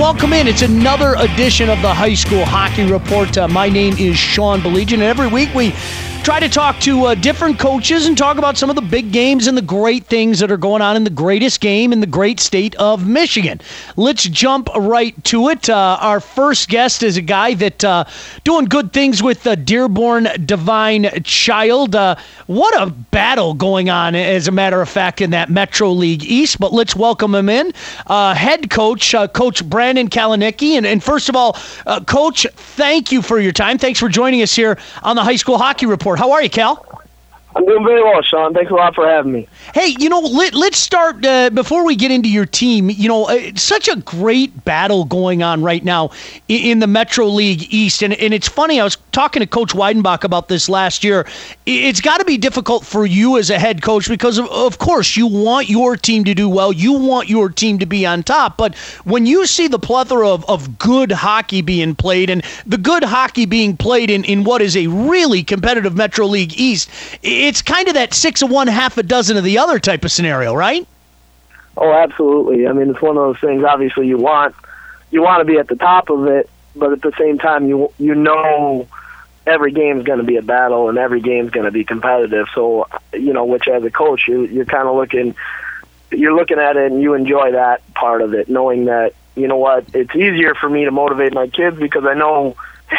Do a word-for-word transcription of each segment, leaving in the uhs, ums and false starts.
welcome in. It's another edition of the High School Hockey Report. Uh, my name is Sean Belegian, and every week we try to talk to uh, different coaches and talk about some of the big games and the great things that are going on in the greatest game in the great state of Michigan. Let's jump right to it. Uh, our first guest is a guy that uh, doing good things with uh, Dearborn Divine Child. Uh, what a battle going on, as a matter of fact, in that Metro League East. But let's welcome him in. Uh, head coach, uh, Coach Brandon Kalaniecki. And, and first of all, uh, Coach, thank you for your time. Thanks for joining us here on the High School Hockey Report. How are you, Cal? I'm doing very well, Sean. Thanks a lot for having me. Hey, you know, let, let's start, uh, before we get into your team, you know, uh, such a great battle going on right now in, in the Metro League East. And, and it's funny, I was talking to Coach Weidenbach about this last year. It's got to be difficult for you as a head coach because, of, of course, you want your team to do well. You want your team to be on top. But when you see the plethora of, of good hockey being played and the good hockey being played in, in what is a really competitive Metro League East, it's kind of that six of one, half a dozen of the other type of scenario, right? Oh, absolutely. I mean, it's one of those things. Obviously, you want you want to be at the top of it, but at the same time, you you know every game's going to be a battle and every game's going to be competitive. So, you know, which as a coach, you, you're kind of looking you're looking at it and you enjoy that part of it, knowing that, you know what, it's easier for me to motivate my kids because I know.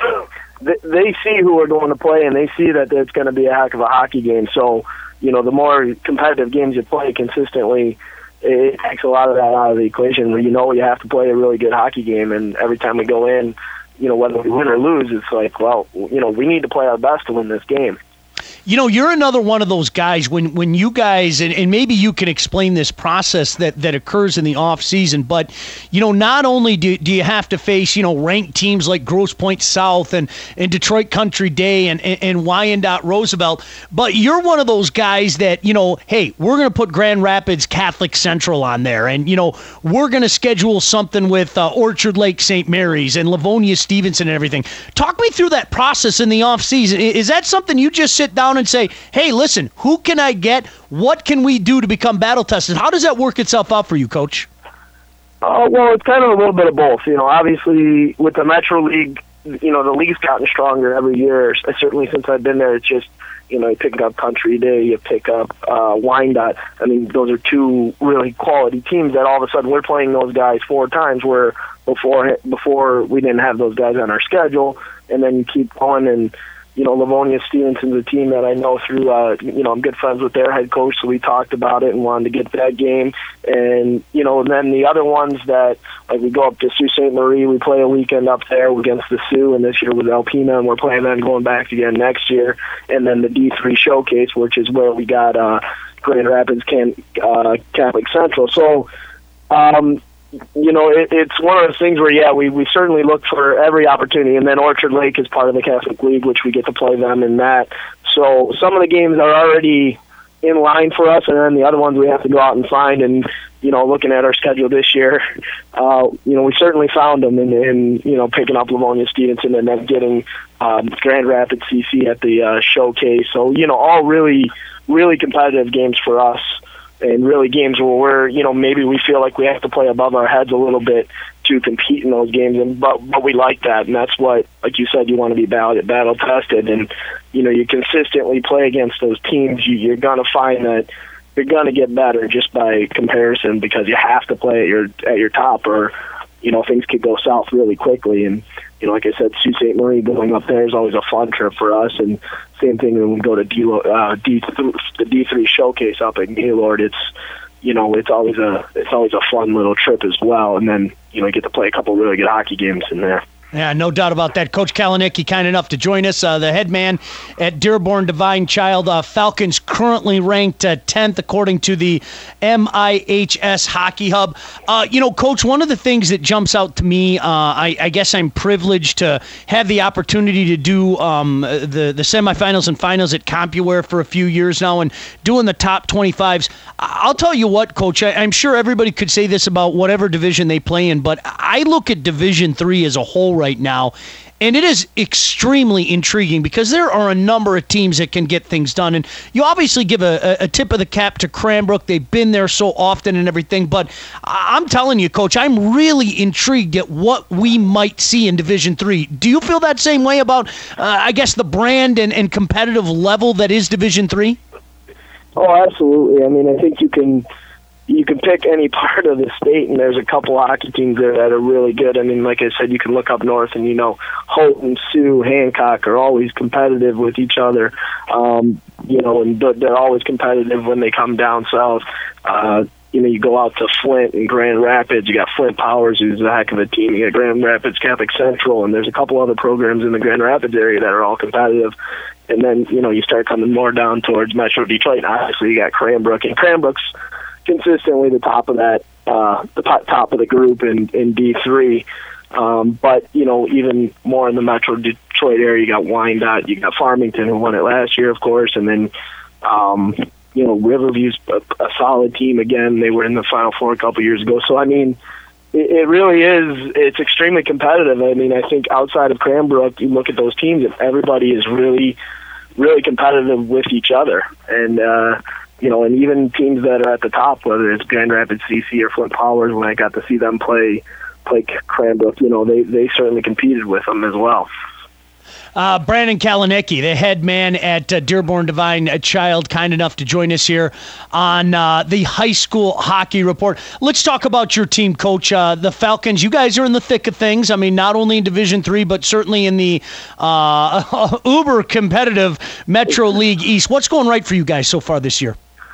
They see who we're going to play, and they see that it's going to be a heck of a hockey game. So, you know, the more competitive games you play consistently, it takes a lot of that out of the equation where you know you have to play a really good hockey game. And every time we go in, you know, whether we win or lose, it's like, well, you know, we need to play our best to win this game. You know, you're another one of those guys when, when you guys, and, and maybe you can explain this process that, that occurs in the off season, but, you know, not only do, do you have to face, you know, ranked teams like Grosse Pointe South and, and Detroit Country Day and, and, and Wyandotte Roosevelt, but you're one of those guys that, you know, hey, we're going to put Grand Rapids Catholic Central on there, and, you know, we're going to schedule something with uh, Orchard Lake Saint Mary's and Livonia Stevenson and everything. Talk me through that process in the off season. Is that something you just sit down and say, hey, listen, who can I get? What can we do to become battle tested? How does that work itself out for you, Coach? Uh, well, it's kind of a little bit of both. You know, obviously with the Metro League, you know, the league's gotten stronger every year. Certainly since I've been there, it's just, you know, you pick up Country Day, you pick up uh, Wyandotte. I mean, those are two really quality teams that all of a sudden we're playing those guys four times where before before we didn't have those guys on our schedule. And then you keep going and, you know, Livonia Stevenson's a team that I know through, uh, you know, I'm good friends with their head coach, so we talked about it and wanted to get that game. And, you know, and then the other ones that, like we go up to Sault Ste. Marie, we play a weekend up there against the Sioux, and this year with Alpena, and we're playing them going back again next year. And then the D three Showcase, which is where we got uh, Grand Rapids Can, uh, Catholic Central. So, um, you know, it, it's one of those things where, yeah, we, we certainly look for every opportunity. And then Orchard Lake is part of the Catholic League, which we get to play them in that. So some of the games are already in line for us, and then the other ones we have to go out and find. And, you know, looking at our schedule this year, uh, you know, we certainly found them in, in you know, picking up Livonia Stevenson and then getting um, Grand Rapids C C at the uh, Showcase. So, you know, all really, really competitive games for us. And really games where we're, you know, maybe we feel like we have to play above our heads a little bit to compete in those games. And but but we like that, and that's what, like you said, you want to be battle battle tested. And you know, you consistently play against those teams. You, you're gonna find that you're gonna get better just by comparison because you have to play at your at your top, or you know, things could go south really quickly. And you know, like I said, Sault Ste. Marie going up there is always a fun trip for us. And same thing when we go to D, uh, D, the D three Showcase up at Gaylord. It's, you know, it's always a it's always a fun little trip as well. And then, you know, you get to play a couple really good hockey games in there. Yeah, no doubt about that. Coach Kalaniecki, kind enough to join us, uh, the head man at Dearborn Divine Child. Uh, Falcons currently ranked uh, tenth according to the M I H S Hockey Hub. Uh, you know, Coach, one of the things that jumps out to me, uh, I, I guess I'm privileged to have the opportunity to do um, the, the semifinals and finals at CompuWare for a few years now and doing the top twenty-fives. I'll tell you what, Coach, I, I'm sure everybody could say this about whatever division they play in, but I look at Division three as a whole right now, And it is extremely intriguing because there are a number of teams that can get things done. And you obviously give a, a tip of the cap to Cranbrook. They've been there so often and everything. But I'm telling you, Coach, I'm really intrigued at what we might see in Division three. Do you feel that same way about, uh, I guess, the brand and, and competitive level that is Division three? Oh, absolutely. I mean, I think you can... You can pick any part of the state, and there's a couple hockey teams there that are really good. I mean, like I said, you can look up north, and you know, Houghton, Sioux, Hancock are always competitive with each other. Um, you know, and they're always competitive when they come down south. Uh, you know, you go out to Flint and Grand Rapids. You got Flint Powers, who's a heck of a team. You got Grand Rapids Catholic Central, and there's a couple other programs in the Grand Rapids area that are all competitive. And then, you know, you start coming more down towards Metro Detroit, and obviously you got Cranbrook, and Cranbrook's consistently the top of that, uh, the top of the group in, in D three. Um, but, you know, even more in the Metro Detroit area, you got Wyandotte, you got Farmington, who won it last year, of course, and then, um, you know, Riverview's a, a solid team again. They were in the Final Four a couple years ago. So, I mean, it, it really is, it's extremely competitive. I mean, I think outside of Cranbrook, you look at those teams, and everybody is really, really competitive with each other. And, uh, you know, and even teams that are at the top, whether it's Grand Rapids C C or Flint Powers, when I got to see them play play Cranbrook, you know, they, they certainly competed with them as well. Uh, Brandon Kalinecki, the head man at uh, Dearborn Divine Child, kind enough to join us here on uh, the High School Hockey Report. Let's talk about your team, Coach. Uh, the Falcons, you guys are in the thick of things. I mean, not only in Division three, but certainly in the uh, uber competitive Metro League East. What's going right for you guys so far this year?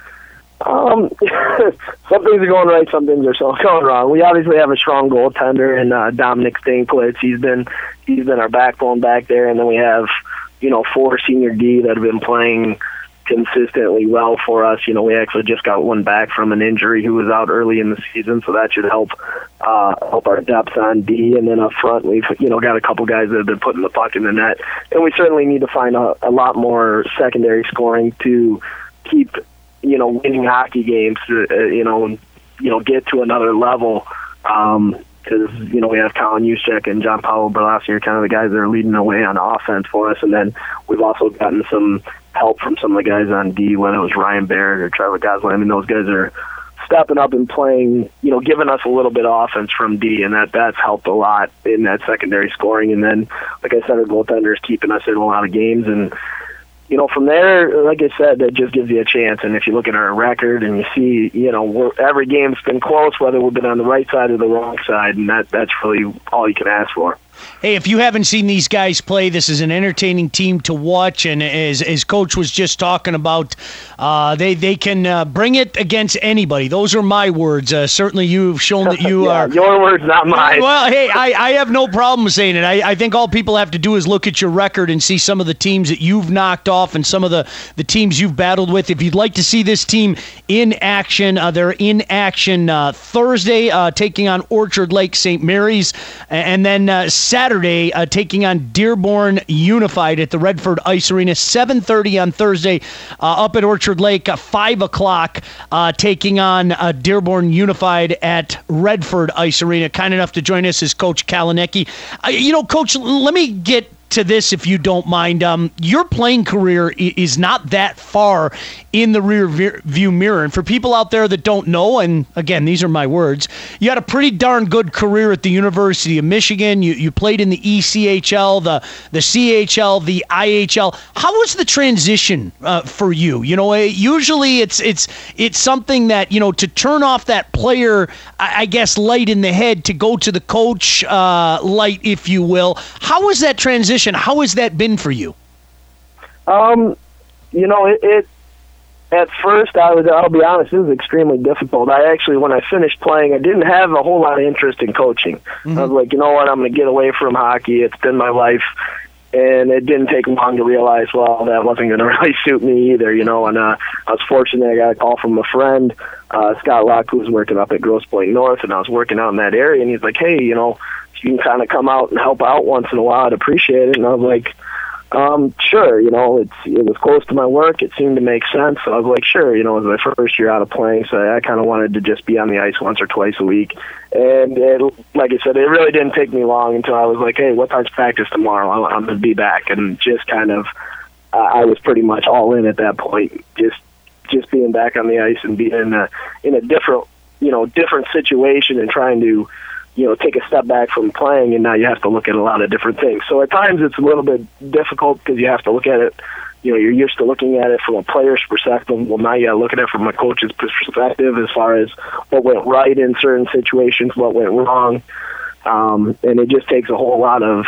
Um, some things are going right, some things are so going wrong. We obviously have a strong goaltender in uh, Dominic Stinklitz. He's been he's been our backbone back there, and then we have, you know, four senior D that have been playing consistently well for us. You know, we actually just got one back from an injury who was out early in the season, so that should help uh, help our depth on D. And then up front, we've, you know, got a couple guys that have been putting the puck in the net, and we certainly need to find a, a lot more secondary scoring to keep, you know, winning hockey games, to, uh, you know, and, you know, get to another level. Um, because, you know, we have Colin Juszczyk and John Paolo Berlassi are kind of the guys that are leading the way on offense for us. And then we've also gotten some help from some of the guys on D, whether it was Ryan Barrett or Trevor Gosling. I mean, those guys are stepping up and playing, you know, giving us a little bit of offense from D, and that that's helped a lot in that secondary scoring. And then, like I said, our goaltender is keeping us in a lot of games. And, you know, from there, like I said, that just gives you a chance. And if you look at our record and you see, you know, we're, every game's been close, whether we've been on the right side or the wrong side, and that that's really all you can ask for. Hey, if you haven't seen these guys play, this is an entertaining team to watch. And as as Coach was just talking about, uh, they they can uh, bring it against anybody. Those are my words. Uh, certainly, you've shown that you yeah, are. Your words, not mine. Well, hey, I, I have no problem saying it. I, I think all people have to do is look at your record and see some of the teams that you've knocked off and some of the, the teams you've battled with. If you'd like to see this team in action, uh, they're in action uh, Thursday, uh, taking on Orchard Lake Saint Mary's, and then uh, Saturday, uh, taking on Dearborn Unified at the Redford Ice Arena. seven thirty on Thursday uh, up at Orchard Lake. Uh, five o'clock uh, taking on uh, Dearborn Unified at Redford Ice Arena. Kind enough to join us is Coach Kalinecki. Uh, you know, Coach, let me get to this, if you don't mind. Um, your playing career is not that far in the rear view mirror. And for people out there that don't know, and again, these are my words, you had a pretty darn good career at the University of Michigan. You you played in the E C H L, the, the C H L, the I H L. How was the transition uh, for you? You know, usually it's it's it's something that, you know, to turn off that player, I guess, light in the head to go to the coach uh, light, if you will. How was that transition? How has that been for you? Um, you know, it, it at first, I was, I'll be honest, it was extremely difficult. I actually, when I finished playing, I didn't have a whole lot of interest in coaching. Mm-hmm. I was like, you know what, I'm going to get away from hockey. It's been my life. And it didn't take long to realize, well, that wasn't going to really suit me either, you know. And uh, I was fortunate. I got a call from a friend, uh, Scott Locke, who was working up at Grosse Pointe North, and I was working out in that area. And he's like, hey, you know, you can kind of come out and help out once in a while. I'd appreciate it. And I was like, Um, sure, you know, it's it was close to my work. It seemed to make sense. So I was like, sure, you know, it was my first year out of playing, so I kind of wanted to just be on the ice once or twice a week. And it, like I said, it really didn't take me long until I was like, hey, what time's practice tomorrow? I'm, I'm going to be back. And just kind of, uh, I was pretty much all in at that point, just just being back on the ice and being in a, in a different, you know, different situation and trying to, you know, take a step back from playing, and now you have to look at a lot of different things. So at times it's a little bit difficult because you have to look at it, you know, you're used to looking at it from a player's perspective. Well, now you got to look at it from a coach's perspective as far as what went right in certain situations, what went wrong. Um, and it just takes a whole lot of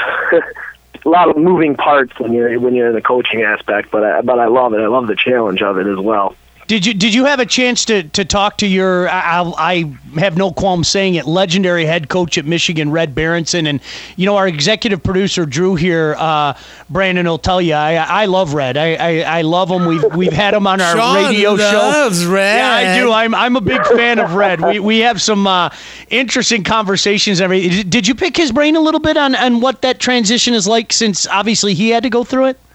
a lot of moving parts when you're when you're in the coaching aspect. But I, but I love it. I love the challenge of it as well. Did you did you have a chance to, to talk to your, I, I have no qualm saying it, legendary head coach at Michigan, Red Berenson? And, you know, our executive producer, Drew here, uh, Brandon will tell you, I, I love Red. I, I, I love him. We've we've had him on our Sean radio loves show. Red. Yeah, I do. I'm I'm a big fan of Red. We we have some uh, interesting conversations. Every Did you pick his brain a little bit on, on what that transition is like, since obviously he had to go through it?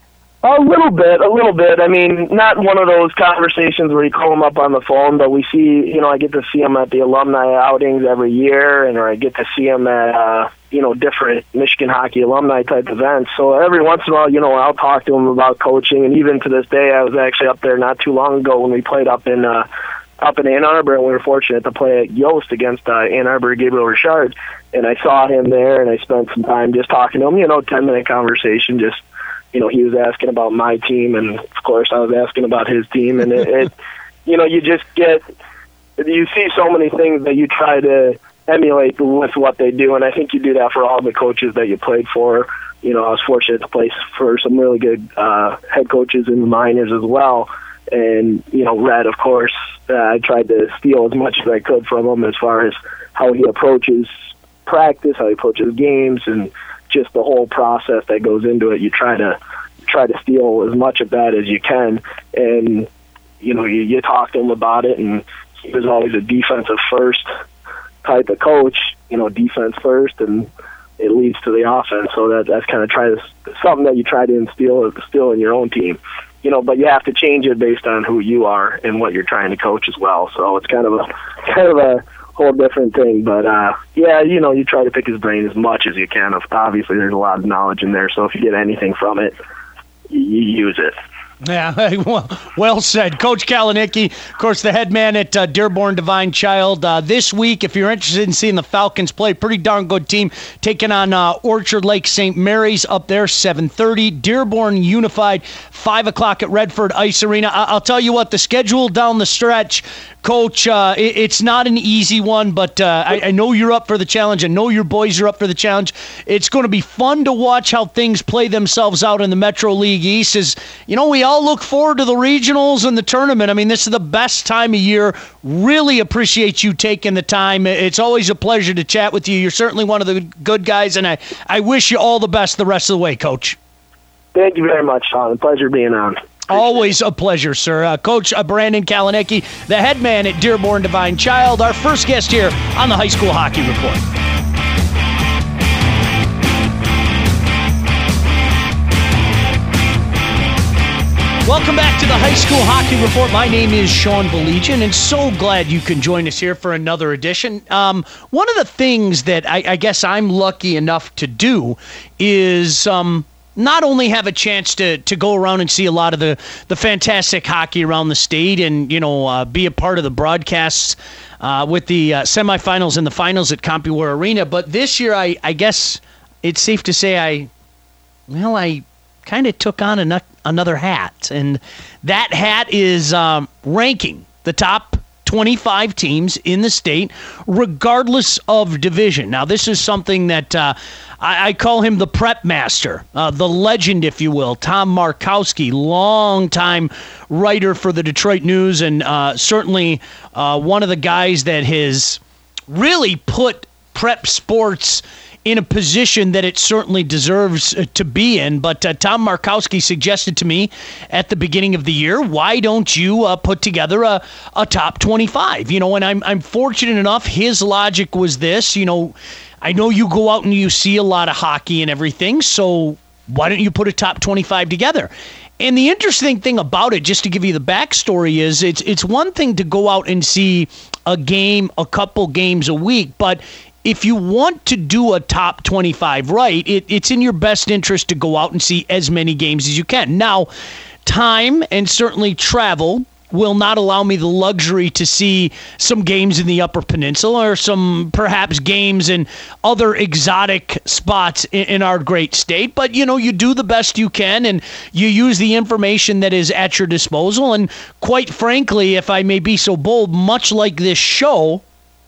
A little bit, a little bit. I mean, not one of those conversations where you call him up on the phone, but we see, you know, I get to see him at the alumni outings every year, and or I get to see him at, uh, you know, different Michigan hockey alumni type events. So every once in a while, you know, I'll talk to him about coaching, and even to this day, I was actually up there not too long ago when we played up in uh, up in Ann Arbor, and we were fortunate to play at Yost against uh, Ann Arbor Gabriel Richard, and I saw him there, and I spent some time just talking to him, you know, ten-minute conversation, just, you know, he was asking about my team, and of course I was asking about his team, and it, it you know, you just get, you see so many things that you try to emulate with what they do, and I think you do that for all the coaches that you played for. You know, I was fortunate to play for some really good uh, head coaches in the minors as well, and, you know, Red, of course, uh, I tried to steal as much as I could from him as far as how he approaches practice, how he approaches games, and just the whole process that goes into it. You try to try to steal as much of that as you can, and you know, you, you talk to him about it, and he was always a defensive first type of coach. You know, defense first, and it leads to the offense. So that that's kind of try to something that you try to instill instill in your own team. You know, but you have to change it based on who you are and what you're trying to coach as well. So it's kind of a kind of a whole different thing, but uh yeah, you know, you try to pick his brain as much as you can. Obviously there's a lot of knowledge in there, so if you get anything from it, you, you use it. Yeah, well, well said. Coach Kalaniecki, of course, the head man at uh, Dearborn Divine Child. Uh, this week, if you're interested in seeing the Falcons play, pretty darn good team, taking on uh, Orchard Lake Saint Mary's up there, seven thirty. Dearborn Unified, five o'clock at Redford Ice Arena. I- I'll tell you what, the schedule down the stretch, Coach, uh, it- it's not an easy one, but uh, I-, I know you're up for the challenge. I know your boys are up for the challenge. It's going to be fun to watch how things play themselves out in the Metro League East. As, you know, we all look forward to the regionals and the tournament. I mean, this is the best time of year. Really appreciate you taking the time. It's always a pleasure to chat with you. You're certainly one of the good guys, and I, I wish you all the best the rest of the way, Coach. Thank you very much, Sean. Pleasure being on. Always a pleasure, sir. Uh, Coach uh, Brandon Kalaniecki, the head man at Dearborn Divine Child, our first guest here on the High School Hockey Report. Welcome back to the High School Hockey Report. My name is Sean Belegian, and so glad you can join us here for another edition. Um, one of the things that I, I guess I'm lucky enough to do is um, not only have a chance to to go around and see a lot of the, the fantastic hockey around the state and, you know, uh, be a part of the broadcasts uh, with the uh, semifinals and the finals at CompuWare Arena, but this year I, I guess it's safe to say I, well, I kind of took on an, another hat, and that hat is um, ranking the top twenty-five teams in the state, regardless of division. Now, this is something that uh, I, I call him the prep master, uh, the legend, if you will, Tom Markowski, longtime writer for the Detroit News, and uh, certainly uh, one of the guys that has really put prep sports in a position that it certainly deserves to be in. But uh, Tom Markowski suggested to me at the beginning of the year, why don't you uh, put together a, a top twenty-five? You know, and I'm I'm fortunate enough, his logic was this, you know, I know you go out and you see a lot of hockey and everything, so Why don't you put a top twenty-five together? And the interesting thing about it, just to give you the backstory, is it's it's one thing to go out and see a game, a couple games a week, but if you want to do a top twenty-five right, it, it's in your best interest to go out and see as many games as you can. Now, time and certainly travel will not allow me the luxury to see some games in the Upper Peninsula or some perhaps games in other exotic spots in, in our great state. But, you know, you do the best you can and you use the information that is at your disposal. And quite frankly, if I may be so bold, much like this show,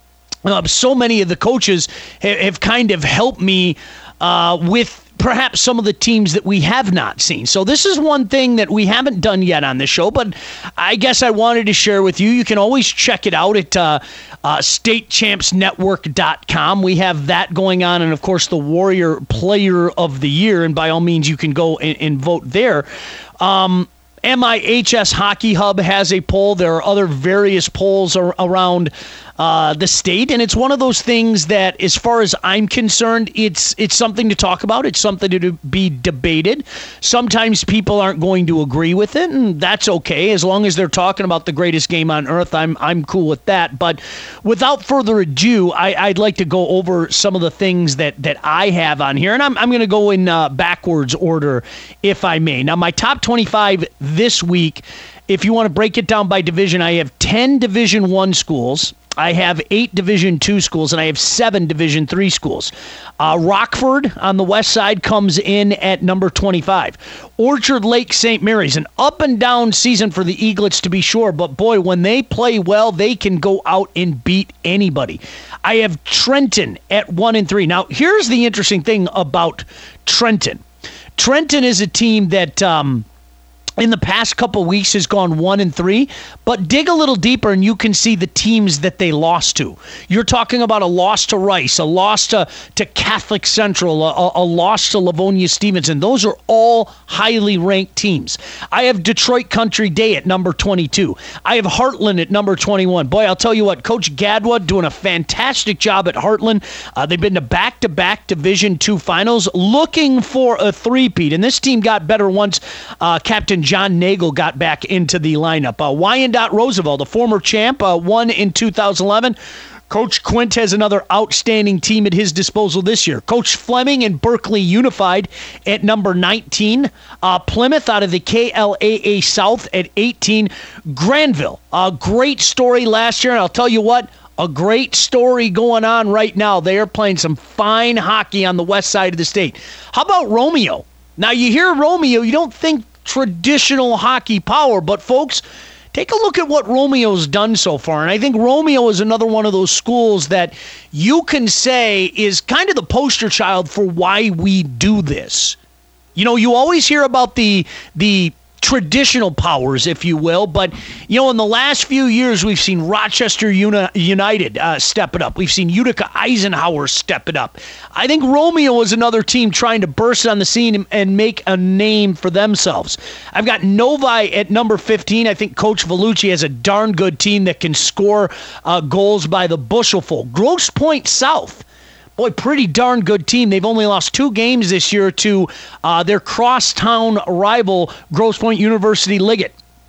uh, so many of the coaches have, have kind of helped me uh, with perhaps some of the teams that we have not seen. So this is one thing that we haven't done yet on this show, but I guess I wanted to share with you. You can always check it out at uh, uh, state champs network dot com. We have that going on, and of course the Warrior Player of the Year, and by all means you can go and, and vote there. Um, M I H S Hockey Hub has a poll. There are other various polls ar- around uh, the state, and it's one of those things that, as far as I'm concerned, it's it's something to talk about. It's something to be debated. Sometimes people aren't going to agree with it, and that's okay. As long as they're talking about the greatest game on earth, I'm I'm cool with that. But without further ado, I, I'd like to go over some of the things that, that I have on here, and I'm I'm going to go in uh, backwards order, if I may. Now, my top twenty-five this week, if you want to break it down by division, I have ten Division One schools. I have eight Division Two schools, and I have seven Division Three schools. Uh, Rockford on the west side comes in at number twenty-five. Orchard Lake Saint Mary's, an up and down season for the Eaglets to be sure, but boy, when they play well, they can go out and beat anybody. I have Trenton at one and three. Now, here's the interesting thing about Trenton. Trenton is a team that Um, in the past couple weeks has gone one and three, but dig a little deeper and you can see the teams that they lost to. You're talking about a loss to Rice, a loss to, to Catholic Central, a, a loss to Livonia Stevenson. Those are all highly ranked teams. I have Detroit Country Day at number twenty-two. I have Heartland at number twenty-one. Boy, I'll tell you what, Coach Gadwa doing a fantastic job at Heartland. Uh, they've been to back-to-back Division Two finals, looking for a three-peat, and this team got better once uh, Captain John Nagel got back into the lineup. Uh, Wyandotte Roosevelt, a former champ, uh, won in two thousand eleven. Coach Quint has another outstanding team at his disposal this year. Coach Fleming and Berkeley Unified at number nineteen. Uh, Plymouth out of the K L A A South at eighteen. Granville, a great story last year, and I'll tell you what, a great story going on right now. They are playing some fine hockey on the west side of the state. How about Romeo? Now, you hear Romeo, you don't think traditional hockey power, but folks, take a look at what Romeo's done so far. And I think Romeo is another one of those schools that you can say is kind of the poster child for why we do this. You know, you always hear about the the traditional powers, if you will, but, you know, in the last few years, we've seen Rochester Uni- United uh, step it up. We've seen Utica Eisenhower step it up. I think Romeo is another team trying to burst on the scene and, and make a name for themselves. I've got Novi at number fifteen. I think Coach Vellucci has a darn good team that can score uh, goals by the bushelful. Grosse Pointe South. Boy, pretty darn good team. They've only lost two games this year to uh, their crosstown rival, Grosse Pointe University Liggett.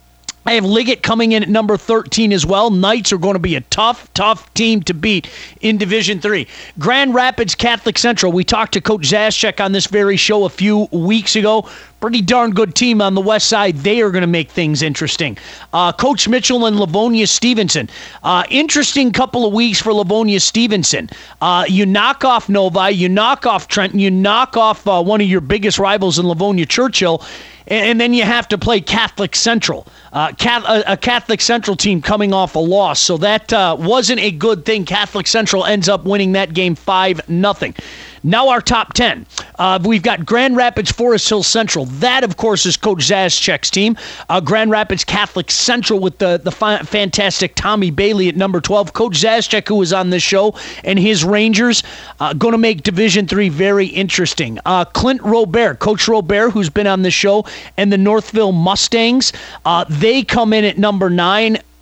I have Liggett coming in at number thirteen as well. Knights are going to be a tough, tough team to beat in Division Three. Grand Rapids Catholic Central. We talked to Coach Zaschek on this very show a few weeks ago. Pretty darn good team on the west side. They are going to make things interesting. Uh, Coach Mitchell and Livonia Stevenson. Uh, interesting couple of weeks for Livonia Stevenson. Uh, you knock off Novi, you knock off Trenton, you knock off uh, one of your biggest rivals in Livonia Churchill, and, and then you have to play Catholic Central. Uh, a, a Catholic Central team coming off a loss, so that uh, wasn't a good thing. Catholic Central ends up winning that game five nothing. Now our top ten. Uh, we've got Grand Rapids Forest Hill Central. That, of course, is Coach Zaschek's team. Uh, Grand Rapids Catholic Central with the, the fi- fantastic Tommy Bailey at number twelve. Coach Zaschek, who was on this show, and his Rangers, uh, going to make Division Three very interesting. Uh, Clint Robert, Coach Robert, who's been on this show, and the Northville Mustangs, uh, they come in at number nine.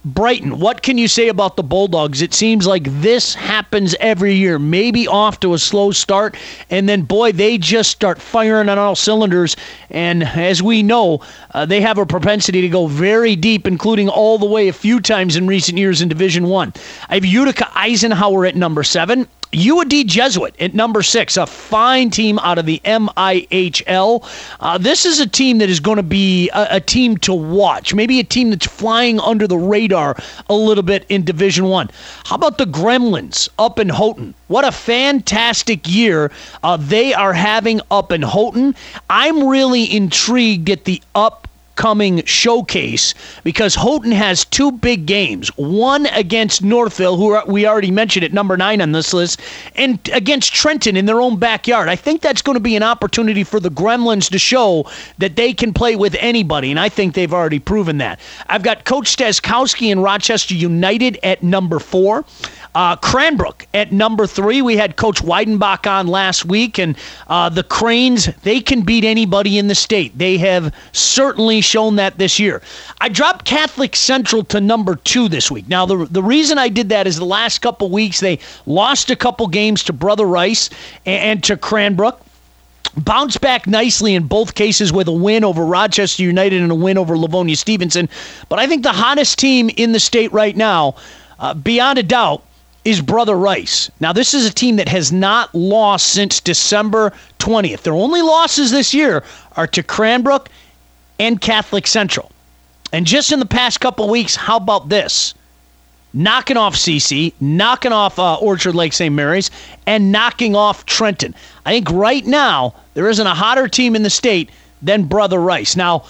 Brighton, what can you say about the Bulldogs? It seems like this happens every year. Maybe off to a slow start, and then, boy, they just start firing on all cylinders. And as we know, uh, they have a propensity to go very deep, including all the way a few times in recent years in Division One. I have Utica Eisenhower at number seven. U A D Jesuit at number six, a fine team out of the M I H L. Uh, this is a team that is going to be a, a team to watch, maybe a team that's flying under the radar a little bit in Division One. How about the Gremlins up in Houghton? What a fantastic year uh, they are having up in Houghton. I'm really intrigued at the up coming showcase because Houghton has two big games, one against Northville, who are, we already mentioned at number nine on this list, and against Trenton in their own backyard. I think that's going to be an opportunity for the Gremlins to show that they can play with anybody, and I think they've already proven that. I've got Coach Staszkowski and Rochester United at number four. Uh, Cranbrook at number three. We had Coach Weidenbach on last week, and uh, the Cranes, they can beat anybody in the state. They have certainly shown that this year. I dropped Catholic Central to number two this week. Now, the, the reason I did that is the last couple weeks they lost a couple games to Brother Rice and, and to Cranbrook. Bounced back nicely in both cases with a win over Rochester United and a win over Livonia Stevenson. But I think the hottest team in the state right now, uh, beyond a doubt, is Brother Rice. Now, this is a team that has not lost since December twentieth. Their only losses this year are to Cranbrook and Catholic Central. And just in the past couple weeks, how about this? Knocking off C C, knocking off uh, Orchard Lake Saint Mary's, and knocking off Trenton. I think right now there isn't a hotter team in the state than Brother Rice. Now,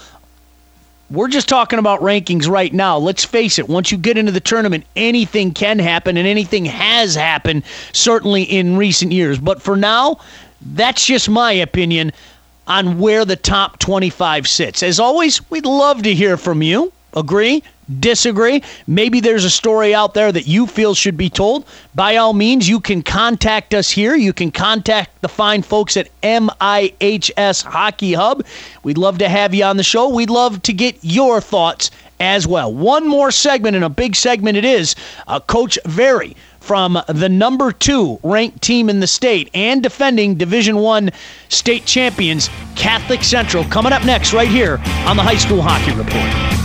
we're just talking about rankings right now. Let's face it, once you get into the tournament, anything can happen, and anything has happened, certainly in recent years. But for now, that's just my opinion on where the top twenty-five sits. As always, we'd love to hear from you. Agree? Disagree? Maybe there's a story out there that you feel should be told. By all means, you can contact us here. You can contact the fine folks at M I H S Hockey Hub. We'd love to have you on the show. We'd love to get your thoughts as well. One more segment, and a big segment it is. Uh, Coach Very from the number two ranked team in the state and defending Division One state champions, Catholic Central, coming up next right here on the High School Hockey Report.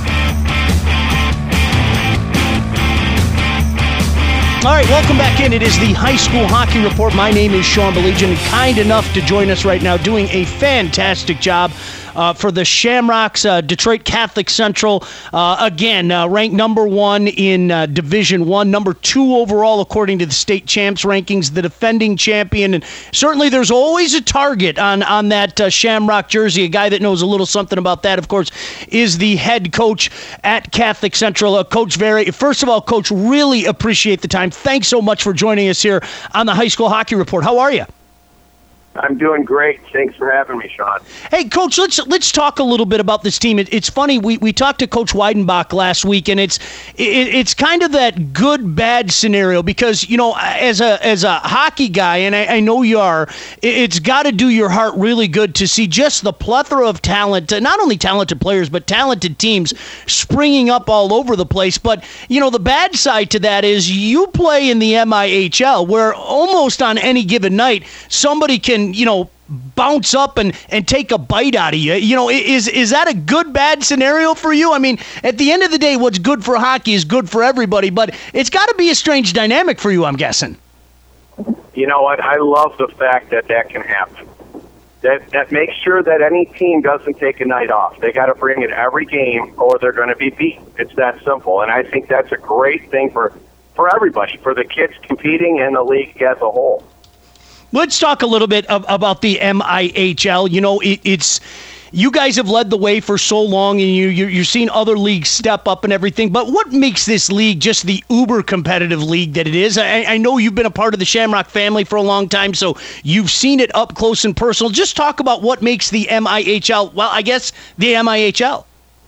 All right, welcome back in. It is the High School Hockey Report. My name is Sean Baligian, kind enough to join us right now, doing a fantastic job uh, for the Shamrocks, uh, Detroit Catholic Central. Uh, again, uh, ranked number one in uh, Division One, number two overall according to the state champs rankings, the defending champion. And certainly there's always a target on, on that uh, Shamrock jersey. A guy that knows a little something about that, of course, is the head coach at Catholic Central, uh, Coach Very. First of all, Coach, really appreciate the time. Thanks so much for joining us here on the High School Hockey Report. How are you? I'm doing great. Thanks for having me, Sean. Hey, Coach, let's let's talk a little bit about this team. It, it's funny, we, we talked to Coach Weidenbach last week, and it's it, it's kind of that good-bad scenario because, you know, as a as a hockey guy, and I, I know you are, it, it's got to do your heart really good to see just the plethora of talent, not only talented players, but talented teams springing up all over the place. But, you know, the bad side to that is you play in the M I H L, where almost on any given night, somebody can, you know, bounce up and, and take a bite out of you. You know, is is that a good, bad scenario for you? I mean, at the end of the day, what's good for hockey is good for everybody, but it's got to be a strange dynamic for you, I'm guessing. You know what? I love the fact that that can happen. That that makes sure that any team doesn't take a night off. They got to bring it every game or they're going to be beat. It's that simple. And I think that's a great thing for, for everybody, for the kids competing and the league as a whole. Let's talk a little bit of, about the M I H L. You know, it, it's you guys have led the way for so long, and you, you, you're seeing other leagues step up and everything. But what makes this league just the uber competitive league that it is? I, I know you've been a part of the Shamrock family for a long time, so you've seen it up close and personal. Just talk about what makes the M I H L, well, I guess the M I H L.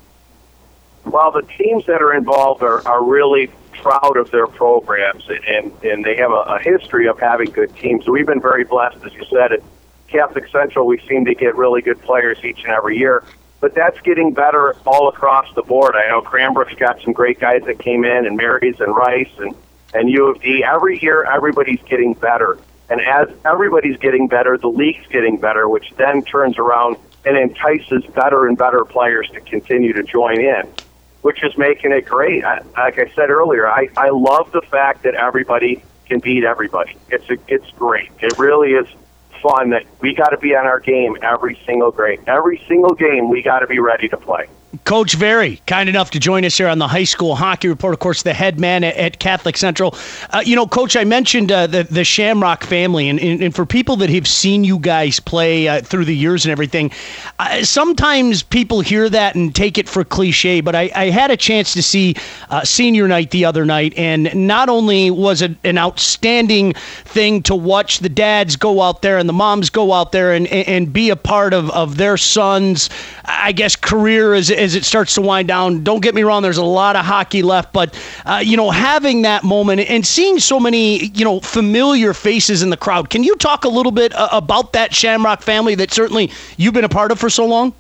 Well, the teams that are involved are, are really proud of their programs, and, and they have a, a history of having good teams. So we've been very blessed, as you said, at Catholic Central. We seem to get really good players each and every year. but that's getting better all across the board. I know Cranbrook's got some great guys that came in, and Marys and Rice and, and U of D. Every year, everybody's getting better. And as everybody's getting better, the league's getting better, which then turns around and entices better and better players to continue to join in, which is making it great. I, like I said earlier, I, I love the fact that everybody can beat everybody. It's a, it's great. It really is fun that we got to be on our game every single game. Every single game, we got to be ready to play. Coach Very, kind enough to join us here on the High School Hockey Report, of course, the head man at, at Catholic Central. Uh, you know, Coach, I mentioned uh, the, the Shamrock family, and, and, and for people that have seen you guys play uh, through the years and everything, uh, sometimes people hear that and take it for cliche, but I, I had a chance to see uh, senior night the other night, and not only was it an outstanding thing to watch the dads go out there and the moms go out there and, and be a part of, of their sons' I guess, career as, as it starts to wind down. Don't get me wrong, there's a lot of hockey left, but, uh, you know, having that moment and seeing so many, you know, familiar faces in the crowd. Can you talk a little bit uh, about that Shamrock family that certainly you've been a part of for so long?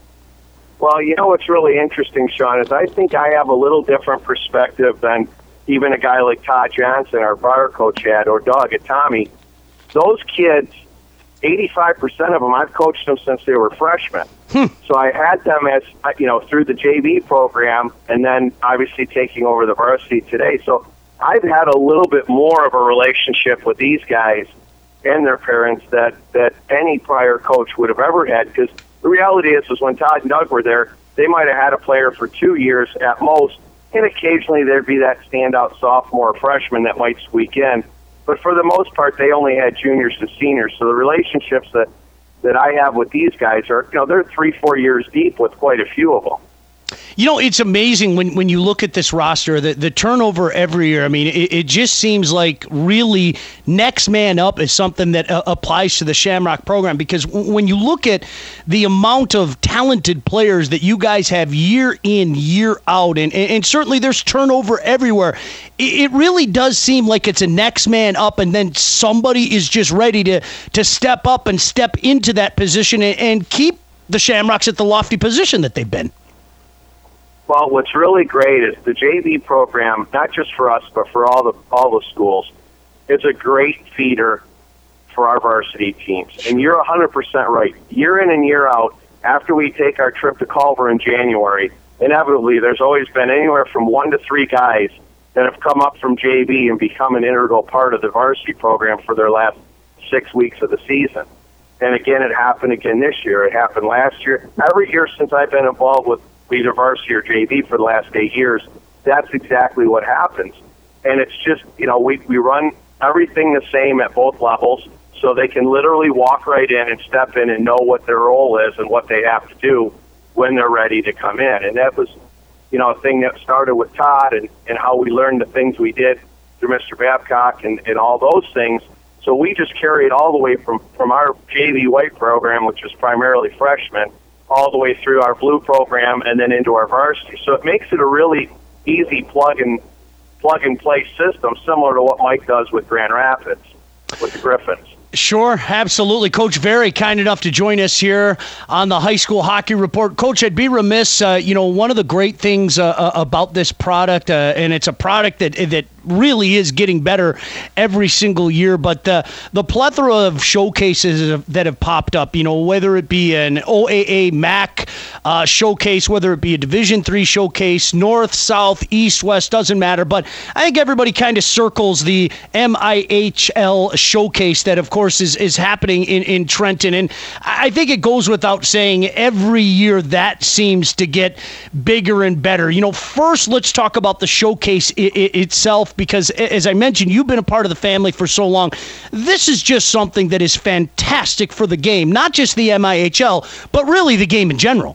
Well, you know what's really interesting, Sean, is I think I have a little different perspective than even a guy like Todd Johnson, our prior coach, had, or Doug at Tommy. Those kids, eighty-five percent of them, I've coached them since they were freshmen. Hmm. So I had them as, you know, through the J V program and then obviously taking over the varsity today. So I've had a little bit more of a relationship with these guys and their parents that, that any prior coach would have ever had, because the reality is, is when Todd and Doug were there, they might have had a player for two years at most, and occasionally there'd be that standout sophomore or freshman that might squeak in. But for the most part, they only had juniors and seniors. So the relationships that, that I have with these guys are, you know, they're three, four years deep with quite a few of them. You know, it's amazing when, when you look at this roster, the, the turnover every year. I mean, it, it just seems like really next man up is something that uh, applies to the Shamrock program, because w- when you look at the amount of talented players that you guys have year in, year out, and, and, and certainly there's turnover everywhere, it, it really does seem like it's a next man up, and then somebody is just ready to, to step up and step into that position and, and keep the Shamrocks at the lofty position that they've been. Well, what's really great is the J V program, not just for us, but for all the all the schools, is a great feeder for our varsity teams. And you're one hundred percent right. Year in and year out, after we take our trip to Culver in January, inevitably there's always been anywhere from one to three guys that have come up from J V and become an integral part of the varsity program for their last six weeks of the season. And again, it happened again this year. It happened last year. Every year since I've been involved with either varsity or J V for the last eight years, that's exactly what happens. And it's just, you know, we, we run everything the same at both levels, so they can literally walk right in and step in and know what their role is and what they have to do when they're ready to come in. And that was, you know, a thing that started with Todd and, and how we learned the things we did through Mister Babcock and, and all those things. So we just carry it all the way from, from our J V white program, which is primarily freshmen, all the way through our blue program and then into our varsity. So it makes it a really easy plug and plug and play system, similar to what Mike does with Grand Rapids, with the Griffins. Sure, absolutely. Coach Very kind enough to join us here on the High School Hockey Report. Coach, I'd be remiss, uh, you know, one of the great things uh, about this product, uh, and it's a product that that really is getting better every single year, but the, the plethora of showcases that have popped up, you know, whether it be an O A A M A C uh, showcase, whether it be a Division three showcase, North, South, East, West, doesn't matter, but I think everybody kind of circles the M I H L showcase that, of course, is, is happening in, in Trenton, and I think it goes without saying every year that seems to get bigger and better. You know, first, let's talk about the showcase I- I itself, because, as I mentioned, you've been a part of the family for so long. This is just something that is fantastic for the game, not just the M I H L, but really the game in general.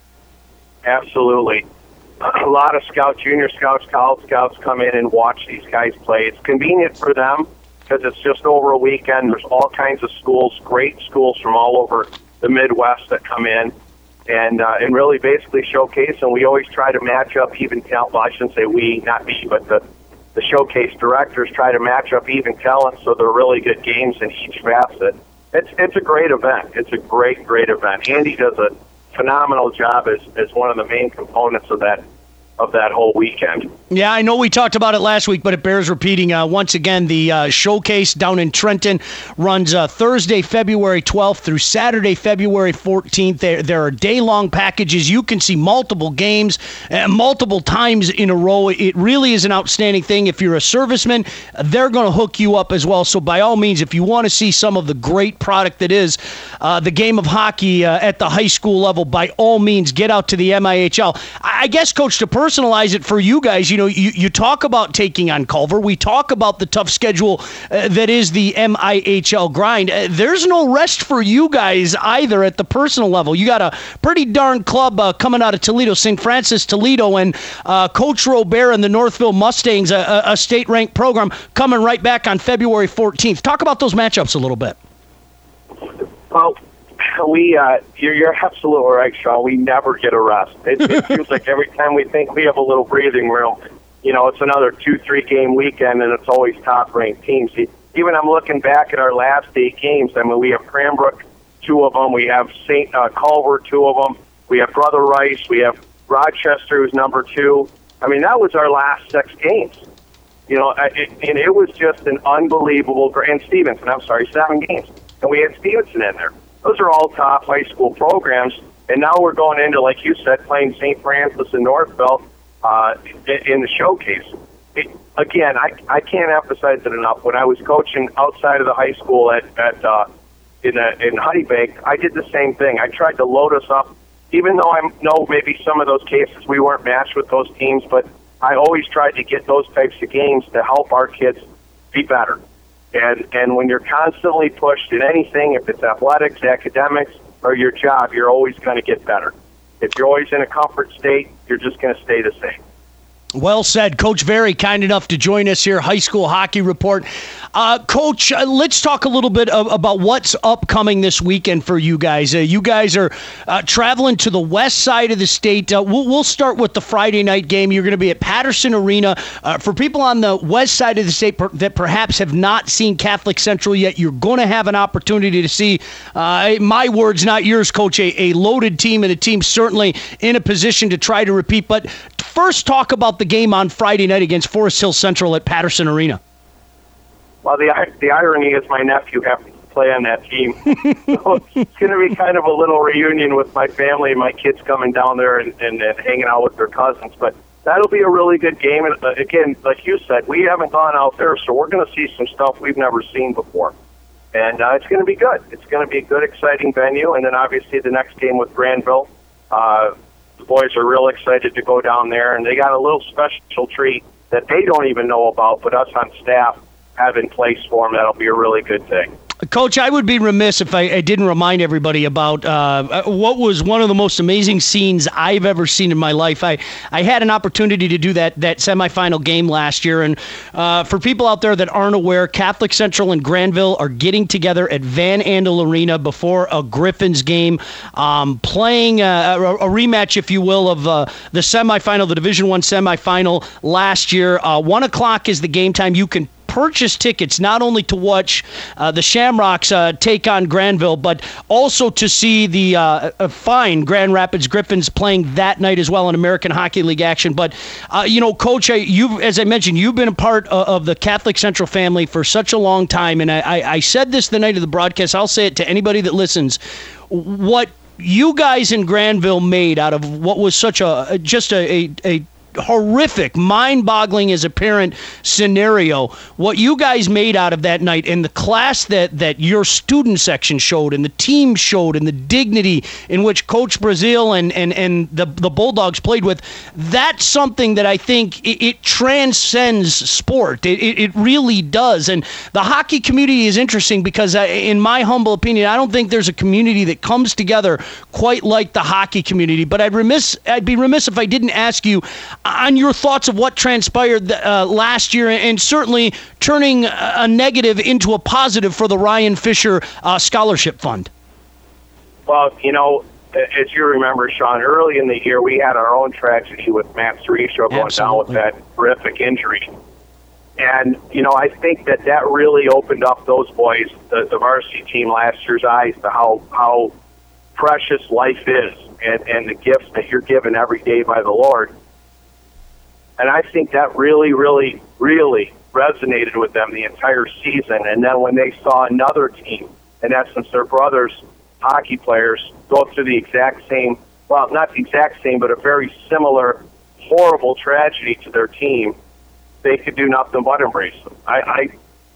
Absolutely. A lot of scouts, junior scouts, college scouts come in and watch these guys play. It's convenient for them because it's just over a weekend. There's all kinds of schools, great schools from all over the Midwest that come in and uh, and really basically showcase. And we always try to match up even talent. Well, I shouldn't say we, not me, but the The showcase directors try to match up even talent, so they're really good games in each facet. It's it's a great event. It's a great, great event. Andy does a phenomenal job as, as one of the main components of that of that whole weekend. Yeah, I know we talked about it last week, but it bears repeating. Uh, once again, the uh, showcase down in Trenton runs uh, Thursday, February twelfth through Saturday, February fourteenth. There, there are day-long packages. You can see multiple games, uh, multiple times in a row. It really is an outstanding thing. If you're a serviceman, they're going to hook you up as well. So by all means, if you want to see some of the great product that is uh, the game of hockey uh, at the high school level, by all means, get out to the M I H L. I guess, Coach, to personalize it for you guys, you know, you, you talk about taking on Culver. We talk about the tough schedule uh, that is the M I H L grind. Uh, there's no rest for you guys either at the personal level. You got a pretty darn club uh, coming out of Toledo, Saint Francis Toledo, and uh, Coach Robert and the Northville Mustangs, a, a state-ranked program, coming right back on February fourteenth. Talk about those matchups a little bit. Well, we, uh, you're, you're absolutely right, Sean. We never get a rest. It, it feels like every time we think we have a little breathing room, you know, it's another two, three-game weekend, and it's always top-ranked teams. Even I'm looking back at our last eight games. I mean, we have Cranbrook, two of them. We have Saint Uh, Culver, two of them. We have Brother Rice. We have Rochester, who's number two. I mean, that was our last six games. You know, it, and it was just an unbelievable. And Stevenson, I'm sorry, seven games. And we had Stevenson in there. Those are all top high school programs, and now we're going into, like you said, playing Saint Francis and Northville uh, in the showcase. It, again, I, I can't emphasize it enough. When I was coaching outside of the high school at, at uh, in a, in Honeybank, I did the same thing. I tried to load us up, even though I know maybe some of those cases we weren't matched with those teams, but I always tried to get those types of games to help our kids be better. And and when you're constantly pushed in anything, if it's athletics, academics, or your job, you're always going to get better. If you're always in a comfort state, you're just going to stay the same. Well said. Coach, very kind enough to join us here, High School Hockey Report. Uh, Coach, uh, let's talk a little bit of, about what's upcoming this weekend for you guys. Uh, you guys are uh, traveling to the west side of the state. Uh, we'll, we'll start with the Friday night game. You're going to be at Patterson Arena. Uh, for people on the west side of the state per- that perhaps have not seen Catholic Central yet, you're going to have an opportunity to see, uh, my words, not yours, Coach, a, a loaded team and a team certainly in a position to try to repeat. But first, talk about the game on Friday night against Forest Hill Central at Patterson Arena. Well, the the irony is my nephew happens to play on that team. So it's going to be kind of a little reunion with my family and my kids coming down there and, and, and hanging out with their cousins. But that'll be a really good game. And uh, again, like you said, we haven't gone out there, so we're going to see some stuff we've never seen before. And uh, it's going to be good. It's going to be a good, exciting venue. And then obviously the next game with Granville, uh, the boys are real excited to go down there, and they got a little special treat that they don't even know about, but us on staff have in place for them. That'll be a really good thing. Coach, I would be remiss if I, I didn't remind everybody about uh, what was one of the most amazing scenes I've ever seen in my life. I, I had an opportunity to do that that semifinal game last year, and uh, for people out there that aren't aware, Catholic Central and Granville are getting together at Van Andel Arena before a Griffins game, um, playing a, a, a rematch, if you will, of uh, the semifinal, the Division One semifinal last year. Uh, One o'clock is the game time. You can purchase tickets not only to watch uh, the Shamrocks uh, take on Granville, but also to see the uh, uh, fine Grand Rapids Griffins playing that night as well in American Hockey League action. But, uh, you know, Coach, I, you've, as I mentioned, you've been a part of, of the Catholic Central family for such a long time, and I, I, I said this the night of the broadcast. I'll say it to anybody that listens. What you guys in Granville made out of what was such a just a, a, a horrific, mind-boggling as a parent scenario, what you guys made out of that night and the class that, that your student section showed and the team showed and the dignity in which Coach Brazil and, and, and the, the Bulldogs played with, that's something that I think it, it transcends sport. It, it, it really does. And the hockey community is interesting because, I, in my humble opinion, I don't think there's a community that comes together quite like the hockey community. But I'd remiss, I'd be remiss if I didn't ask you on your thoughts of what transpired uh, last year, and certainly turning a negative into a positive for the Ryan Fisher uh, Scholarship Fund. Well, you know, as you remember, Sean, early in the year we had our own tragedy with Matt Cerisho going Absolutely. down with that horrific injury. And, you know, I think that that really opened up those boys, the, the varsity team last year's eyes to how, how precious life is. and, and the gifts that you're given every day by the Lord. And I think that really, really, really resonated with them the entire season. And then when they saw another team, in essence, their brothers, hockey players, go through the exact same, well, not the exact same, but a very similar, horrible tragedy to their team, they could do nothing but embrace them. I,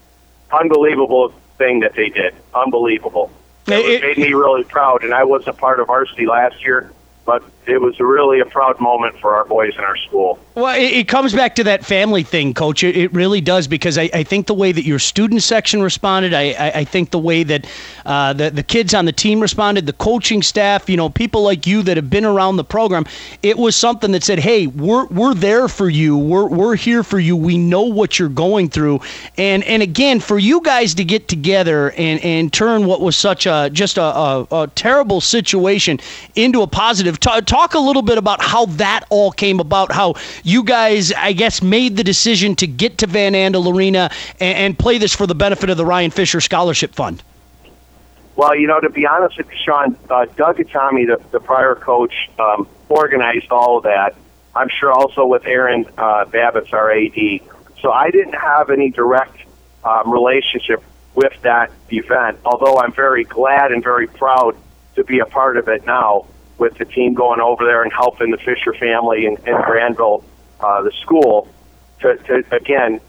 I unbelievable thing that they did. Unbelievable. It, it made me really proud, and I wasn't part of varsity last year, but it was really a proud moment for our boys in our school. Well, it, it comes back to that family thing, Coach. It, it really does, because I, I think the way that your student section responded, I, I, I think the way that uh, the, the kids on the team responded, the coaching staff, you know, people like you that have been around the program, it was something that said, hey, we're we're there for you. We're we're here for you. We know what you're going through. And and again, for you guys to get together and, and turn what was such a just a, a, a terrible situation into a positive, T- talk a little bit about how that all came about, how you guys, I guess, made the decision to get to Van Andel Arena and, and play this for the benefit of the Ryan Fisher Scholarship Fund. Well, you know, to be honest with you, Sean, uh, Doug Atami, the, the prior coach, um, organized all of that. I'm sure also with Aaron uh, Babbitts, our A D. So I didn't have any direct um, relationship with that event, although I'm very glad and very proud to be a part of it now, with the team going over there and helping the Fisher family in, in Granville, uh, the school, to, to, again,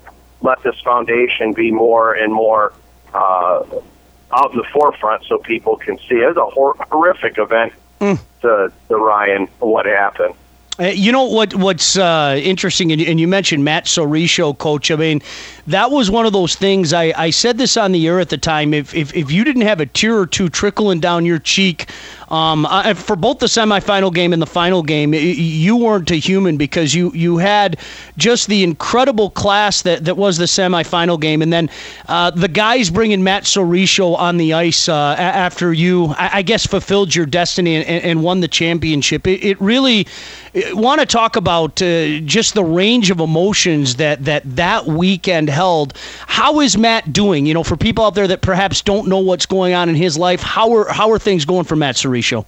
let this foundation be more and more uh, out in the forefront so people can see. It was a hor- horrific event mm. to, to Ryan, what happened. Uh, you know what? What's uh, interesting, and, and you mentioned Matt Sorisho, Coach. I mean, that was one of those things. I, I said this on the air at the time. If, if if you didn't have a tear or two trickling down your cheek um, uh, for both the semifinal game and the final game, you weren't a human, because you, you had just the incredible class that, that was the semifinal game, and then uh, the guys bringing Matt Sorisho on the ice uh, after you, I, I guess, fulfilled your destiny and, and won the championship. It, it really. Want to talk about uh, just the range of emotions that, that that weekend held. How is Matt doing? You know, for people out there that perhaps don't know what's going on in his life, how are how are things going for Matt Sorisho?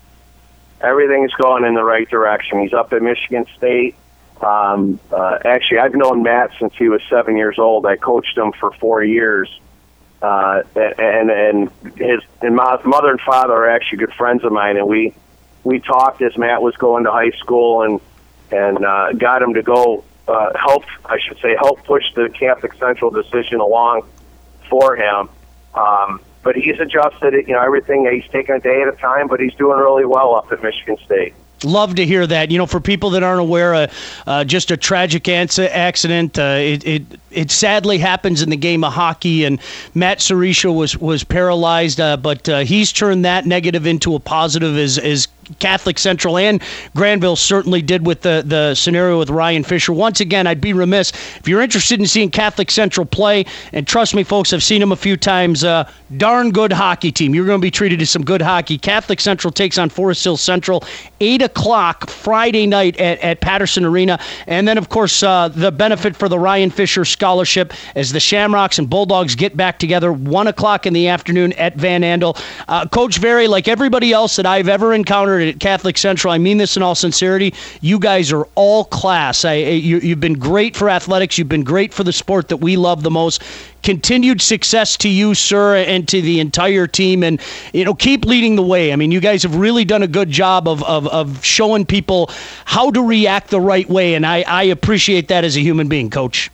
Everything's going in the right direction. He's up at Michigan State. Um, uh, actually, I've known Matt since he was seven years old. I coached him for four years. Uh, and and his and my mother and father are actually good friends of mine, and we we talked as Matt was going to high school, and and uh, got him to go uh, help, I should say, help push the Catholic Central decision along for him. Um, but he's adjusted it, you know, everything. He's taking a day at a time, but he's doing really well up at Michigan State. Love to hear that. You know, for people that aren't aware, uh, uh, just a tragic accident. Uh, it, it it sadly happens in the game of hockey, and Matt Sorisho was was paralyzed, uh, but uh, he's turned that negative into a positive, as as Catholic Central and Granville certainly did with the, the scenario with Ryan Fisher. Once again, I'd be remiss if you're interested in seeing Catholic Central play, and trust me, folks, I've seen them a few times. Uh, darn good hockey team. You're going to be treated to some good hockey. Catholic Central takes on Forest Hill Central, eight o'clock Friday night at, at Patterson Arena. And then, of course, uh, the benefit for the Ryan Fisher Scholarship as the Shamrocks and Bulldogs get back together, one o'clock in the afternoon at Van Andel. Uh, Coach Very, like everybody else that I've ever encountered at Catholic Central, I mean this in all sincerity, you guys are all class. I, you, you've been great for athletics. You've been great for the sport that we love the most. Continued success to you, sir, and to the entire team, and you know, keep leading the way. I mean, you guys have really done a good job of of, of showing people how to react the right way, and I, I appreciate that as a human being, Coach.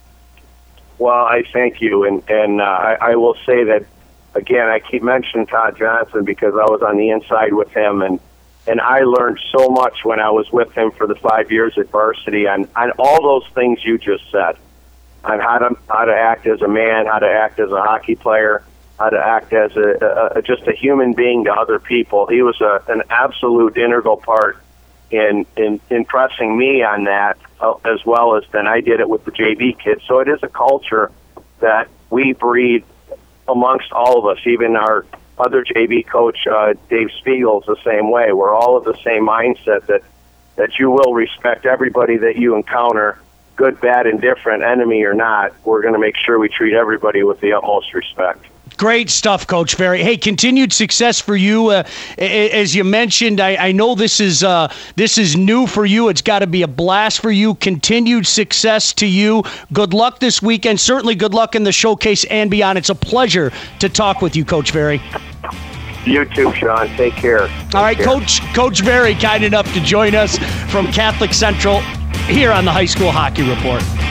Well, I thank you, and and uh, I, I will say that again. I keep mentioning Todd Johnson because I was on the inside with him, and and I learned so much when I was with him for the five years at varsity on on all those things you just said. On how to how to act as a man, how to act as a hockey player, how to act as a, a just a human being to other people. He was a, an absolute integral part in in impressing me on that, uh, as well as then I did it with the J V kids. So it is a culture that we breed amongst all of us. Even our other J V coach, uh, Dave Spiegel, is the same way. We're all of the same mindset that that you will respect everybody that you encounter. Good, bad, indifferent, enemy or not, we're going to make sure we treat everybody with the utmost respect. Great stuff, Coach Ferry. Hey, continued success for you. Uh, as you mentioned, I, I know this is uh, this is new for you. It's got to be a blast for you. Continued success to you. Good luck this weekend. Certainly good luck in the showcase and beyond. It's a pleasure to talk with you, Coach Ferry. You too, Sean. Take care. Take All right, care. Coach Coach Ferry, kind enough to join us from Catholic Central here on the High School Hockey Report.